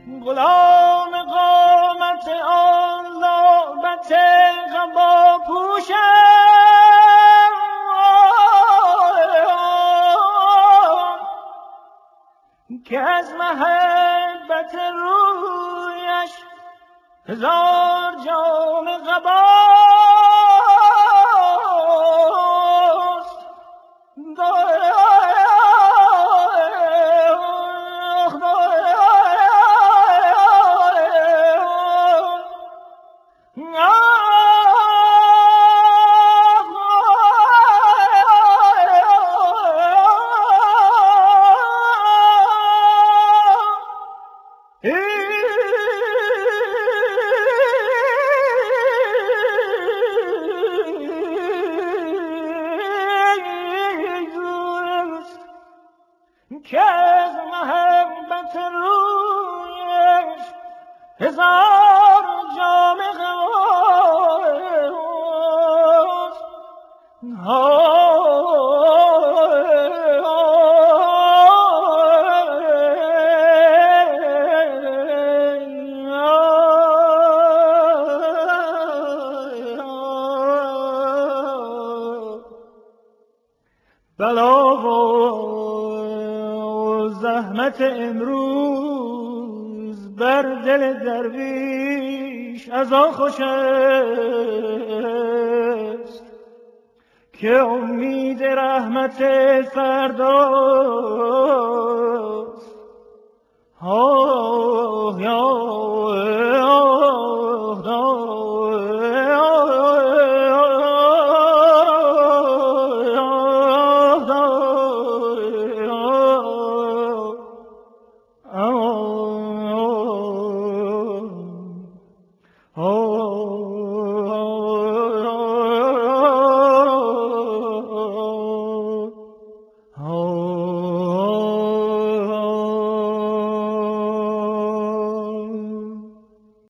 غلام قامت آن لعبت قبا پوشم که از محبت رویش هزار جام قباست. که از محبت رویش هزار جام قباست. بلا و زحمت امروز بر دل درویش از آن خوش است که امید رحمت فرداست. Oh